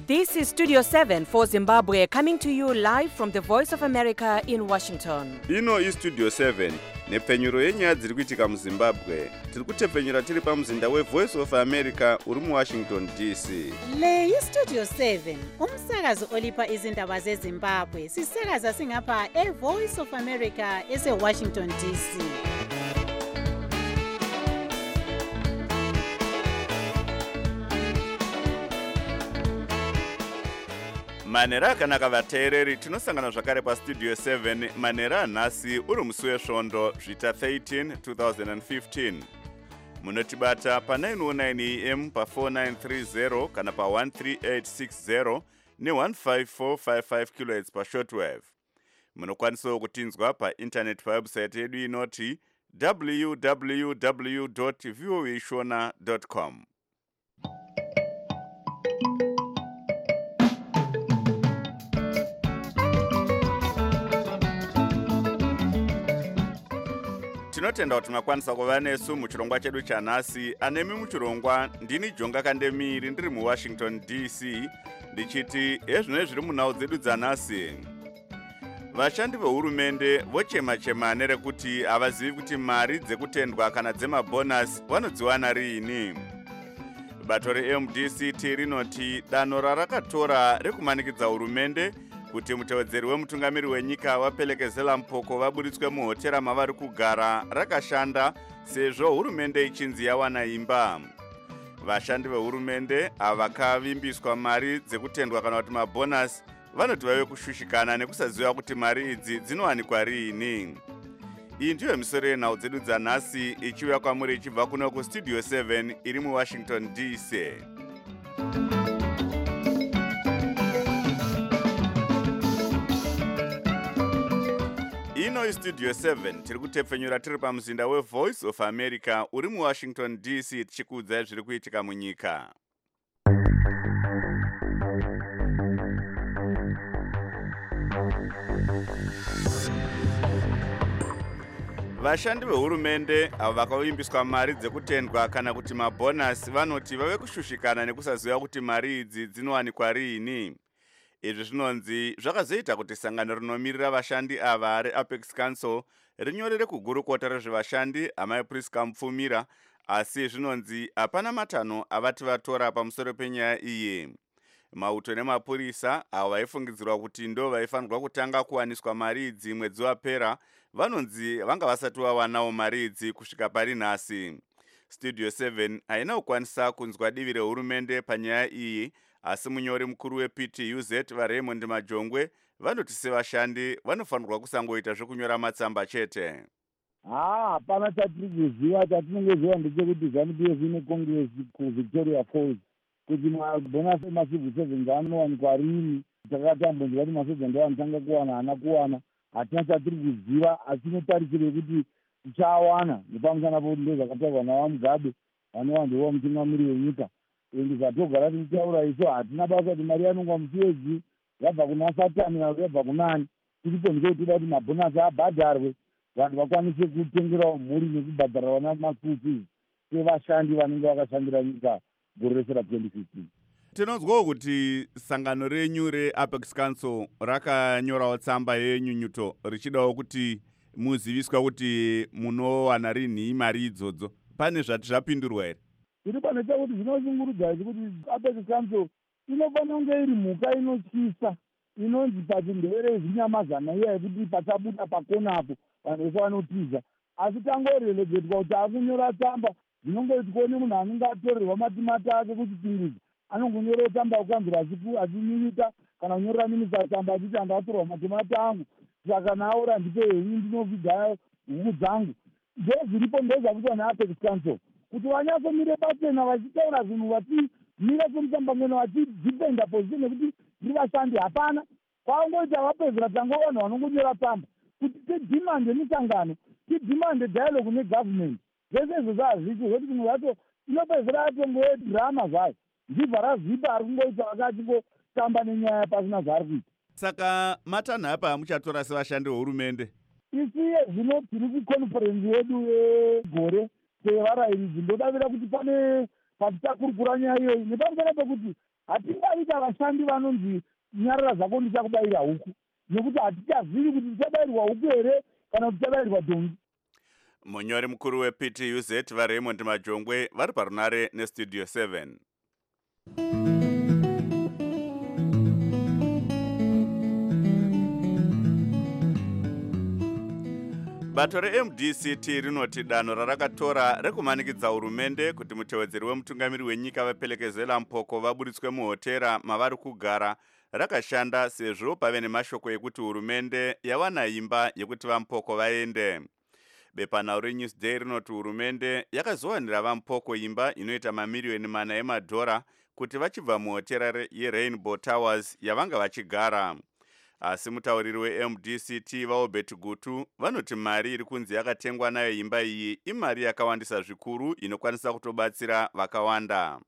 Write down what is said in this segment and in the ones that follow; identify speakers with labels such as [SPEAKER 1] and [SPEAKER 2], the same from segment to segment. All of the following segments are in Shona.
[SPEAKER 1] This is Studio 7 for Zimbabwe, coming to you live from the Voice of America in Washington.
[SPEAKER 2] Ino iStudio 7 nepfenyuro yenyaya dziri kuitika muZimbabwe. Tiri kutepfenyura tiri pamuzinda weVoice of America uri muWashington DC.
[SPEAKER 3] Le iStudio 7 umsakazo olipa izindaba zeZimbabwe. Sisakaza singapha eVoice of America eseWashington DC.
[SPEAKER 2] Manera akanaka vateereri, tinosangana zvakare paStudio 7 manera nhasi uri musi wesvondo zvita 13 2015. Munotibata pa 909 AM pa 4930 kana pa 13860 ne 15455 kHz pa shortwave. Munokwanisawo kutinzwa pa internet pa website yedu inoti www.voashona.com. Tinotenda kuti makwanisa kuva nesu muchirongwa chedu chanhasi. Anemi muchirongwa ndini Jonga Kandemiri ndiri muWashington DC ndichiti ezvino zviri munhau dzedu dzanhasi. Vashandi vehurumende vochema-chema nerekuti havazivi kuti mari dzekutendwa kana dzemabhonasi vanodziwana riini. Bato reMDCT rinoti danho rarakatora rekumanikidza hurumende kuti mutevedzeri wemutungamiri wenyika wapelekezela mpoko vaburitswe muhotera mavari kugara rakashanda sezvo hurumende ichinzi yawana imba. Vashandi vehurumende havakavimbiswa mari dzekutendwa kana kuti mabhonasi vanoti vave kushushikana nekusaziva kuti mari idzi dzinowanikwa riini. Iyi ndiyo misoro yenhau dzedu dzanhasi ichiuya kwamuri ichibva kuno kuStudio 7 iri muWashington DC. Ino iStudio 7 tiri kutepfenyura tiri pamuzinda weVoice of America uri muWashington DC tichikuudzai zviri kuitika munyika. Vashandi vehurumende avo vakavimbiswa mari dzekutendwa kana kuti mabhonasi vanoti vave kushushikana nekusaziva kuti mari idzi dzinowanikwa riini. Izvi zvinonzi zvakazoita kuti sangano rinomirira vashandi ava reApex Council rinyorere kugurukota rezvevashandi amai Priska Mupfumira, asi zvinonzi hapana matanho avati vatora pamusoro penyaya iyi. Mauto nemapurisa avo vaifungidzirwa kuti ndo vaifanirwa kutanga kuwaniswa mari idzi mwedzi wapera vanonzi vanga vasati vawanawo mari idzi kusvika pari nhasi. Studio 7 haina kukwanisa kunzwa divi rehurumende panyaya iyi, asi munyori mukuru wePTUZ vaRaymond Majongwe vanoti sevashandi vanofanirwa kusangoita zvekunyora matsamba chete.
[SPEAKER 4] Hapana chatiri kuziva. Chatinongoziva ndechekuti ZANU-PF ine Congress kuVictoria Falls kuti mabhonasi emacivil servants anowanikwa rini. Takatambonzwa kuti masoja ndo anotanga kuwana, hana kuwana. Hatina chatiri kuziva, asi inotarisirwa kuti tichawana nepamusana pekuti ndo zvakataurwa naVaMugabe vanowanzowa mutungamiri wenyika. Ende zvatogara tichitaura isu hatina basa kuti mari yanongwa musiyedzi yabva kuna Satani yabva kunani. Tiripo ndikotoda kuti mabhonasi abhadharwe vanhu vakwanise kutengerawo mhuri nekubhadhara vana maschool fees sevashandi vanenge vakashandira nyika gore rese ra2015.
[SPEAKER 2] Tinonzwawo kuti sangano renyu reApex Council rakanyorawo tsamba yenyunyuto richidawo kuti muziviswa kuti munowana rini mari idzodzo. Pane zvati zvapindurwa here?
[SPEAKER 4] Tiri pane chekuti zvinoshungurudza kuti Apex Council inofanira kunge iri mhuka inotyisa inonzi pachindevere izvinyamazana iya yekuti pachabuda pakonapo vanhu vese vanotiza. Asi tangorelegetwa kuti akunyora tsamba dzinongoti kuone munhu anenge atorerwa matimata ake kuchipingidzo anongonyorawo tsamba kukanzira achinyunyuta kana kunyorera minista tsamba achiti andatorwa matimata angu saka naora ndipe henyu ndinovhiga huku dzangu. Ndozviripo ndozvakuitwa neApex Council kuti vanyatsomire pachena vachitaura zvinhu vachimira semutsambameno vachidhipenda position nekuti ndiri vashandi. Hapana, kwavangoita vapedzera tango vanhu vanongonyora tsamba kuti tidhimande misangano, tidhimande dialogue negovernment. Zvese izvo zvazvicho zvokuti munhu vacho inopedzera atongodhirama zvayo ndibva razvipa ari kungoita vakachingotamba nenyaya pasina zvaari kuita.
[SPEAKER 2] Saka matanho apa amuchatora sevashandi vehurumende?
[SPEAKER 4] Isiye zvino tiri kuconference yedu yegore sevarairidzi ndodavira kuti pane patichakurukura nyaya iyoyi nepamusana pekuti hatingaita vashandi vanonzi nyarara zvako ndichakubayira huku, nekuti hatichazivi kuti tichabayirwa huku here kana kuti tichabayirwa dhongi.
[SPEAKER 2] Munyori mukuru wePTUZ vaRaymond Majongwe vari parunare nestudio 7. Bato reMDCT rinoti danho rarakatora rekumanikidza hurumende kuti mutevedzeri wemutungamiri wenyika vapelekezela mpoko vaburitswe muhotera mavari kugara rakashanda, sezvo pave nemashoko ekuti hurumende yawana imba yekuti vampoko vaende. Bepanhau reNewsday rinoti hurumende yakazowanira vampoko imba inoita mamiliyoni 4 emadhora kuti vachibva muhotera yeRainbow Towers yavanga vachigara. Asi mutauriri weMDCT vaObert Gutu vanoti mari iri kunzi yakatengwa nayo imba iyi imari yakawandisa zvikuru inokwanisa kutobatsira vakawanda.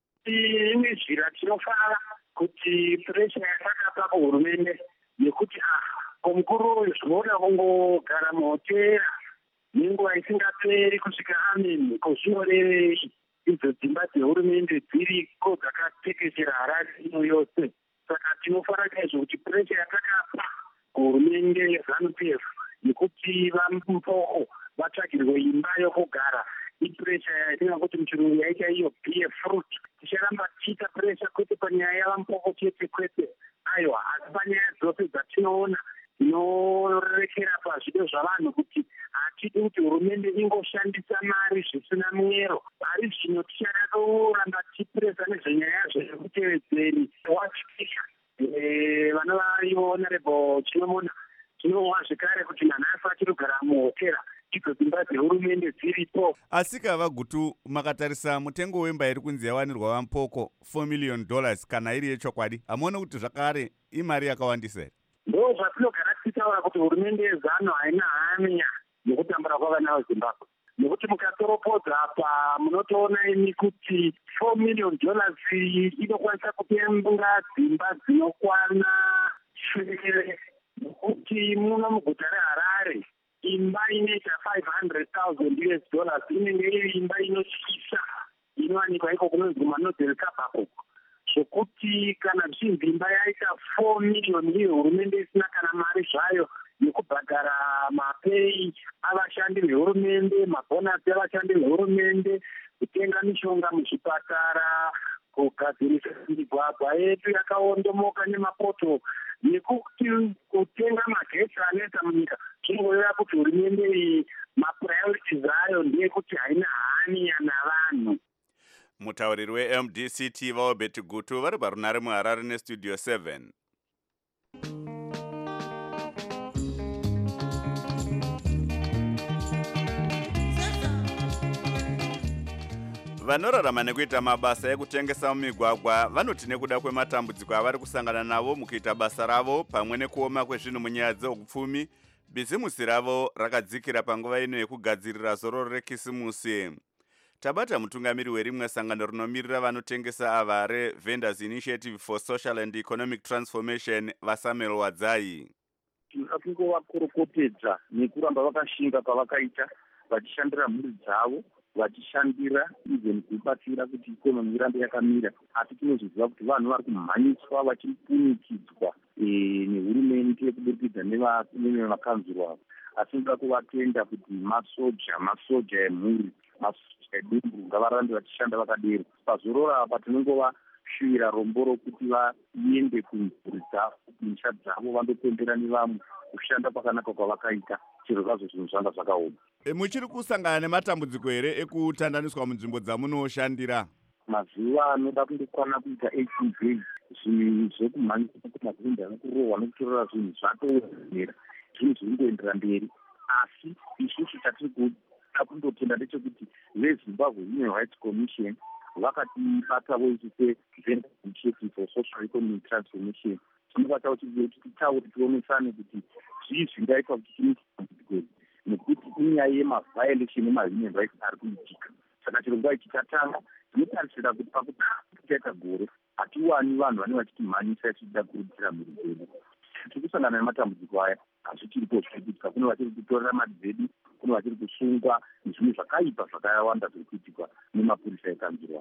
[SPEAKER 5] Ine njira tinofanira kuti puresha yakakapa kuhurumende yekuti komukuru zvinoda kungogara muhotera nenguva isingaperi kusvika amen kozvinorevei idzo dzimba dzehurumende dziriko dzakatekeshera Harare ino yose. Saka tinofanira kaizvo kuti puresha yakakapa kuhurumende yeZANU-PF yekuti vampoko vatsvagirwe imba yokugara ipuresha yatinga kuti muchirungu yaita iyo beer fruit. Ticharamba tichiita puresha kwete panyaya yavampoko chete kwete, aiwa, asi panyaya dzose dzatinoona dzinorekera pazvido zvavanhu kuti hatidi kuti hurumende ingoshandisa mari zvisina mwero. Ari zvino tichada kuramba tichipuresa nezvenyaya zvekutevedzeri wachipika vanova ivo honorable Chinomona tinowa zvekare kuti nanhasi vachiri kugara muhotera idzo dzimba dzehurumende dziripo.
[SPEAKER 2] Asi kava Gutu, makatarisa mutengo wemba iri kunzi yawanirwa vampoko $4 million kana iri yechokwadi, hamuone kuti zvakare imari yakawandisa here?
[SPEAKER 5] Ndo zvatinogara tichitaura kuti hurumende yeZANU haina hanya yekutambura kwavana veZimbabwe, nekuti mukatoropodza apa munotoona imi kuti $4 million inokwanisa kutenga dzimba dzinokwana shure, nekuti muno muguta reHarare imba inoita $500,000 inenge iri imba inotyisa inowanikwa iko kunonzi kumaNorthern Suburb, zvokuti kana zvinzi imba yaita 4 million uye hurumende isina kana mari zvayo yekubhadhara mapei avashandi vehurumende, mabhonasi avashandi vehurumende, kutenga mishonga muzvipatara, kugadzirisa migwagwa yedu yakaondomoka nemapoto, nekuti kutenga magetsi anetsa munyika, zvinongoreva kuti hurumende iyi mapurayoritizi ayo ndeyekuti haina hanya navanhu.
[SPEAKER 2] Mutauriri weMDCT vaObert Gutu vari parunare muHarare nestudio 7. Vanorarama nekuita mabasa ekutengesa mumigwagwa vanoti nekuda kwematambudziko avari kusangana navo mukuita basa ravo pamwe nekuoma kwezvinhu munyaya dzeupfumi, bhizimusi ravo rakadzikira panguva ino yekugadzirira zororo rekisimusi. Tabata mutungamiri werimwe sangano rinomirira vanotengesa ava reVendors Initiative for Social and Economic Transformation vaSamuel Wadzai.
[SPEAKER 6] Tinoda kungovakorokotedza nekuramba vakashinga pavakaita vachishandira mhuri dzavo, vachishandira even kubatsira kuti ikonomi irambe yakamira. Asi tinozoziva kuti vanhu vari kumhanyiswa vachipunikidzwa nehurumende kuburikidza nevamakanzuro avo. Asi tinoda kuvatenda kuti masoja emhuri, masoja edumbu ngavarambe vachishanda vakadero. Pazorora apa tinongovashuvira rombo rokuti vaende kumhuri dzavo, kumisha dzavo, vandopembera nevamwe kushanda kwakanaka kwavakaita, chero zvazvo zvinhu zvanga zvakaoma.
[SPEAKER 2] Muchiri kusangana nematambudziko here ekutandaniswa munzvimbo dzamunoshandira?
[SPEAKER 6] Mazuva anoda kundokwana kuita 18 days, zvinhu zvekumhanyisa kuti mavhindi anokurohwa nokutorora zvinhu zvatoomera, zvinhu zviringoendera mberi. Asi isusu chatiri kuda kundotenda ndechekuti veZimbabwe Human Rights Commission vakatibatawo isu seVendors Initiative for Social Economic Transformation. Tinobata kuti titaure tionesane kuti zvii zvingaitwa kuti chinoitika, nekuti inyaya yemaviolation emahuman rights ari kuitika. Saka chirongwa ichi chatanga, tinotarisira kuti pakutanga tichaita gore hatiwani vanhu vanenge vachitimhanyisa tichida kurudzira mhuri dzedu. Tiri kusangana nematambudziko aya, asi tiripo zvirikuitika. Kune vachiri kutorera mari dzedu, kune vachiri kusungwa nezvimwe zvakaipa zvakawanda zviri kuitika nemapurisa ekanzurwa.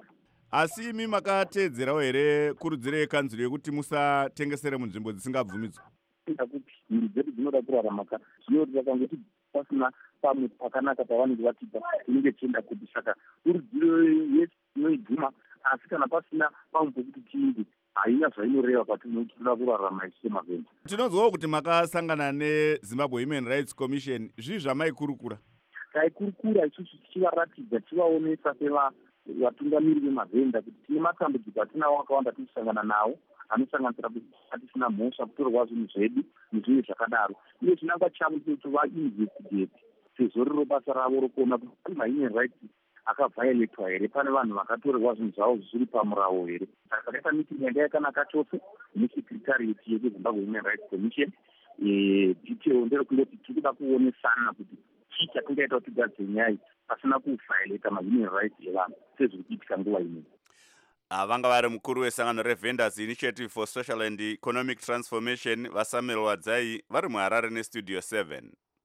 [SPEAKER 2] Asi imi makateedzerawo here kurudziro yekanzuro yekuti musatengesere munzvimbo dzisingabvumidzwa?
[SPEAKER 6] Kuti mhuri dzedu dzinoda kurarama zvinoti vakangoti pasina pamwe pakanaka pavanenge vatipa inenge tichienda kuti saka kurudziro yesu tinoibvuma, asi kana pasina pamwe pekuti tiinde haina zvainoreva patinoda kurarama isu semavhenda.
[SPEAKER 2] Tinonzwawo kuti makasangana neZimbabwe Human Rights Commission. Zvii zvamaikurukura?
[SPEAKER 6] Taikurukura isusu tichivaratidza, tichivaonesa sevatungamiri vemavhenda kuti tine matambudziko atinawo akawanda tikusangana nawo, anosanganisira kuti hatisina mhosva kutorwa zvinhu zvedu nezvimwe zvakadaro. Uye chinangwa chavo kuti vainvestigate sezvo riro basa ravo rokuona kuti mahuman rights akavhayoletwa here, pane vanhu vakatorerwa zvinhu zvavo zvisiri pamurawo here. Saka takaita mitingi yanga yakanaka chose nesekretariat yeZimbabwe Human Rights Commission. Detail nderekungoti tiri kuda kuonesana kuti chii chatingaita kuti tigadzire nyaya pasina kuvhayoleta mahuman rights evanhu sezviri kuitika nguva ino.
[SPEAKER 2] Vanga vari mukuru wesangano reVendors Initiative for Social and Economic Transformation vaSamuel Wadzai vari muHarare neStudio 7.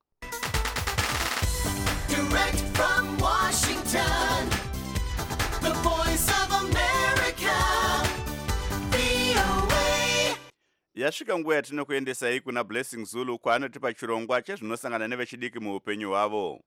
[SPEAKER 7] Direct from Washington, the voice of America, VOA.
[SPEAKER 2] Yasvika nguva yatinokuendesai kuna Blessing Zulu kwaanotipa chirongwa chezvinosangana nevechidiki muupenyu hwavo.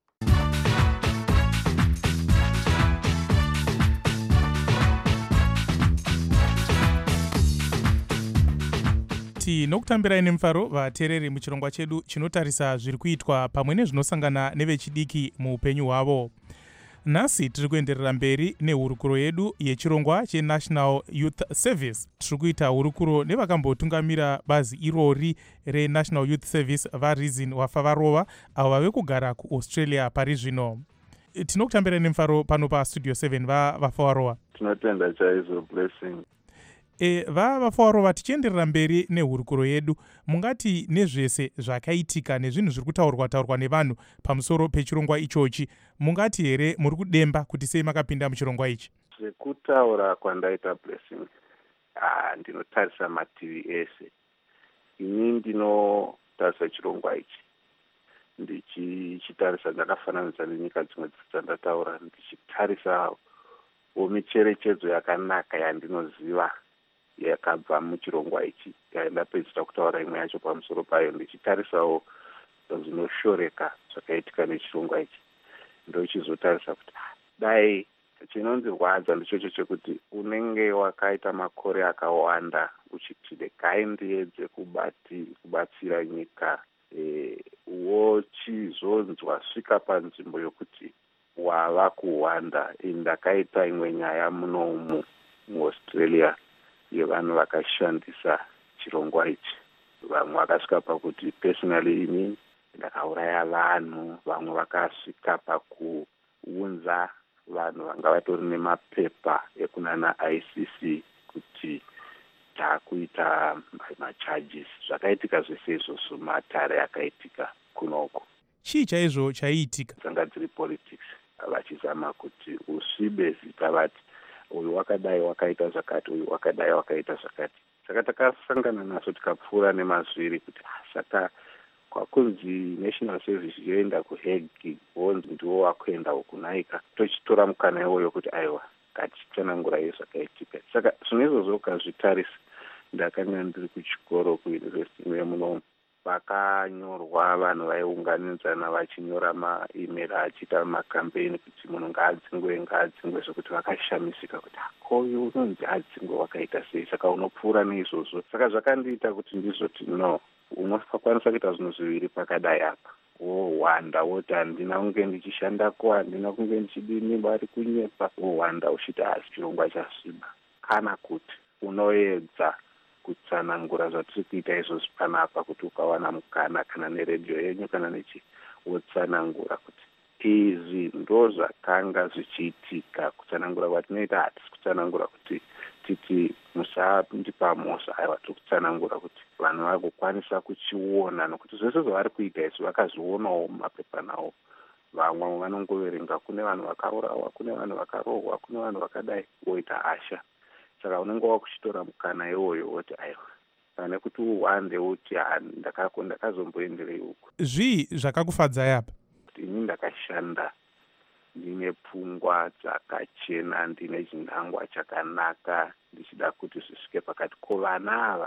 [SPEAKER 8] Tinokutambirai nemufaro vateereri muchirongwa chedu chinotarisa zviri kuitwa pamwe nezvinosangana nevechidiki muupenyu hwavo. Nhasi tiri kuenderera mberi nehurukuro yedu yechirongwa cheNational Youth Service. Tiri kuita hurukuro nevakambotungamira bazi irori reNational Youth Service vaReason Wafavarova avo vave kugara kuAustralia pari zvino. Tinokutambirai nemufaro pano paStudio 7 vaFavarova.
[SPEAKER 9] Tinotenda chaizvo Blessing.
[SPEAKER 8] VaFavarova, tichienderera mberi nehurukuro yedu, mungati nezvese zvakaitika nezvinhu zviri kutaurwa nevanhu pamusoro pechirongwa ichochi, mungati here muri kudemba kuti sei makapinda muchirongwa ichi?
[SPEAKER 9] Zvekutaura kwandaita Blessing, ndinotarisa mativi ese. Ini ndinotarisa chirongwa ichi ndichitarisa, ndakafananidza nenyika dzimwe dzandataura, ndichitarisa micherechedzo yakanaka yandinoziva yakabva muchirongwa ichi ndapedzisa kutaura imwe yacho pamusoro payo, ndichitarisawo zvinoshoreka zvakaitika nechirongwa ichi. Ndochizotarisa kuti dai chinonzirwadza ndichocho chekuti unenge wakaita makore akawanda uchiti regai ndiedze kubatsira nyika, wochizonzwa svika panzvimbo yokuti wava kuwanda. Ndakaita imwe nyaya munomu muAustralia yevanhu vakashandisa chirongwa ichi. Vamwe vakasvika pakuti personally ini ndakauraya vanhu, vamwe vakasvika pakuunza vanhu vanga vatori nemapepa ekunana ICC kuti takuita macharges. Zvakaitika zvese izvozvo matare akaitika kunoko.
[SPEAKER 8] Chii chaizvo chaiitika?
[SPEAKER 9] Dzanga dziri politics, vachizama kuti usvibe zita vati uyu wakadai wakaita zvakati, uyu wakadai wakaita zvakati. Saka takasangana naso tikapfuura nemazviri kuti saka kwakunzi National Service yoenda kuHague, wonzi ndiwo wakuenda ukunaika, tochitora mukana iwoyo kuti aiwa ngatitanangurai zvakaitika. Saka zvino izvozvo ukazvitarisa, ndakanga ndiri kuchikoro kuuniversity yemunomu, vakanyorwa vanhu vaiunganidzana vachinyora maimeri achiita makampeini kuti munhu ngaadzingwe zvekuti vakashamisika kuti koyu unonzi adzingwe wakaita sei, saka unopfuura neizvozvo. Saka zvakandiita kuti ndizvoti no, unokwanisa kuita zvinhu zviviri pakadai apa, wohwanda woti handina kunge ndichishandako, handina kunge ndichidini, vari kunyepa, wohwanda uchiti asi chirongwa chasviba. Kana kuti unoedza kutsanangura zvatiri kuita izvozvi panapa, kuti ukawana mukana kana neredhiyo yenyu kana nechi, wotsanangura kuti izvi ndo zvakanga zvichiitika. Kutsanangura kwatinoita hatisi kutsanangura kuti titi musandipa mhosva, aiwa tiri kutsanangura kuti vanhu vagokwanisa kuchiona, nokuti zvese zvavari kuita izvi vakazvionawo mumapepa nawo. Vamwe vanongoverenga kune vanhu vakaurawa, kune vanhu vakarohwa, kune vanhu vakadai, woita asha. Saka unenge wakuchitora mukana iwoyo woti aiwa, pane kuti uhwande uti ndakazomboenderei uku.
[SPEAKER 8] Zvii zvakakufadzai apa?
[SPEAKER 9] Ini ndakashanda ndine pfungwa dzakachena, ndine chinangwa chakanaka, ndichida kuti zvisvike pakati kovana ava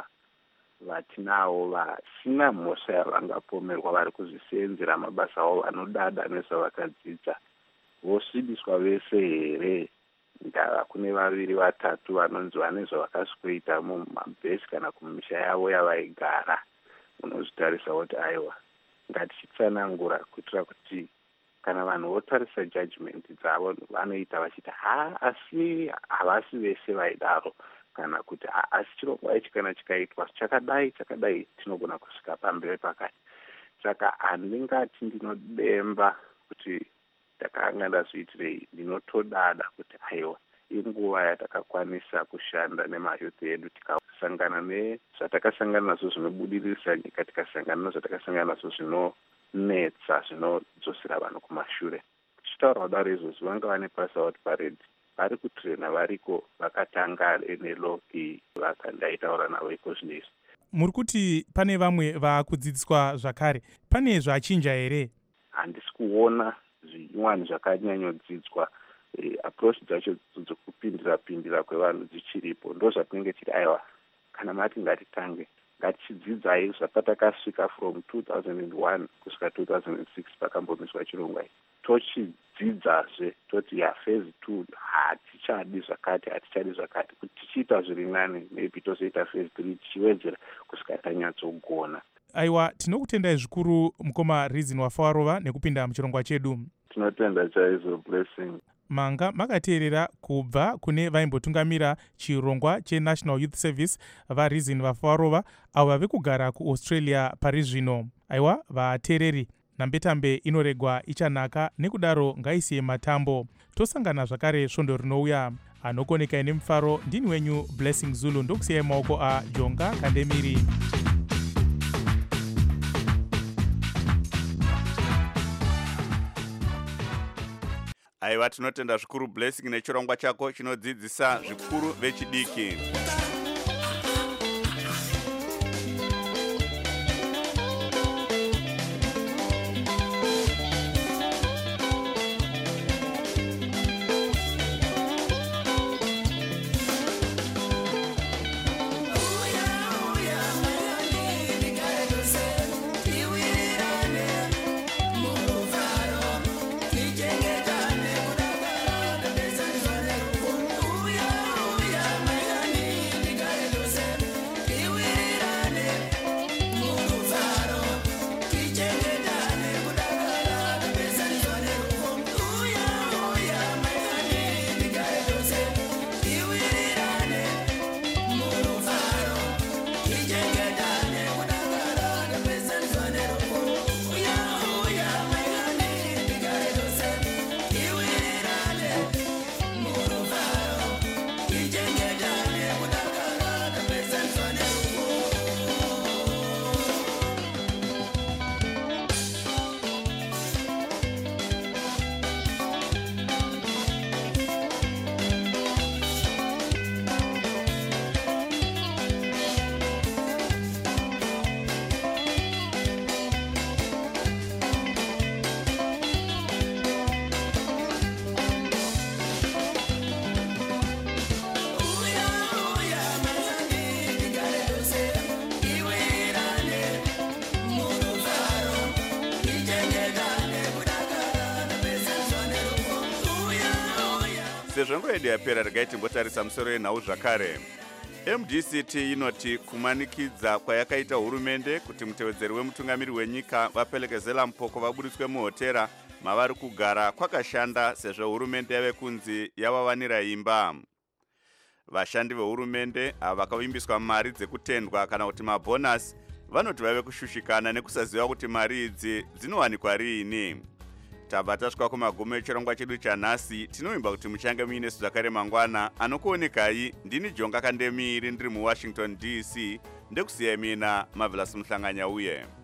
[SPEAKER 9] vatinavo vasina mhosva yavangapomerwa, vari kuzvisenzera mabasa avo vanodada nezvavakadzidza, vosvibiswa vese here? Ndava kune 2 3 vanonzi vane zvavakasvikoita mumabhesi kana kumisha yavo yavaigara. Unozvitarisa kuti aiwa, ngatichitsanangura kuitira kuti kana vanhu votarisa judgment dzavo vanoita vachiti asi havasi vese vaidaro, kana kuti asi chirongwa ichi kana chikaitwa chakadai tinogona kusvika pamberi pakati. Saka handingati ndinodemba kuti ndakanga ndazviitirei, ndinotodada kuti aiwa inguva yatakakwanisa kushanda nemayouth edu, tikasangana nezvatakasangana nazvo zvinobudirisa nyika, tikasangana nezvatakasangana nazvo zvinonetsa, zvinodzosera vanhu kumashure. Tichitaura kudaro izvozvi vanga vane pass out parade, vari kutrena variko, vakatanga NLO vakandaitaura navo iko zvinezvi.
[SPEAKER 8] Muri kuti pane vamwe vakudzidziswa zvakare, pane zvachinja here?
[SPEAKER 9] Handisi kuona zvinyuwani zvakanyanyodzidzwa. Approach dzacho dzokupindira kwevanhu dzichiripo. Ndo zvatinenge tiri aiwa, kana mati ngatitange, ngatichidzidzai zvapatakasvika from 2001 kusvika 2006 pakambomiswa chirongwa ichi. Tochidzidzazve toti phase 2 hatichadi zvakati, kuti tichiita zviri nani, maybe tozoita phase 3 tichiwedzera kusvika tanyatsogona.
[SPEAKER 8] Aiwa, tinokutendai zvikuru mukoma Reason Wafawarova nekupinda muchirongwa chedu.
[SPEAKER 9] Tinotenda chaizvo Blessing.
[SPEAKER 8] Manga makateerera kubva kune vaimbotungamira chirongwa cheNational Youth Service vaReason Wafawarova avo vave kugara kuAustralia pari zvino. Aiwa, vateereri, Nambetambe inoregwa ichanaka, nekudaro ngaisiye matambo. Tosangana zvakare svondo rinouya. Anokonekai nemufaro, ndini wenyu Blessing Zulu, ndokusiyai maoko aJonga Kandemiri.
[SPEAKER 2] Aiwa, tinotenda zvikuru Blessing nechirongwa chako chinodzidzisa zvikuru vechidiki. Sezvo nguva yedu yapera, regai timbotarisa musoro yenhau zvakare. MDCT inoti kumanikidza kwayakaita hurumende kuti mutevedzeri wemutungamiri wenyika vapelekezela mpoko vaburitswe muhotera mavari kugara kwakashanda, sezvo hurumende yave kunzi yavawanira imba. Vashandi vehurumende ava vakavimbiswa mari dzekutendwa kana kuti mabhonasi vanoti vave kushushikana nekusaziva kuti mari idzi dzinowanikwa riini. Tabva tasvika kumagumo echirongwa chedu chanhasi. Tinovimba kuti muchange muinesu zvakare mangwana. Anokuonekai ndini Jonga Kandemiri ndiri muWashington DC, ndekusiyai mina Marvelous Muhlanganya uye.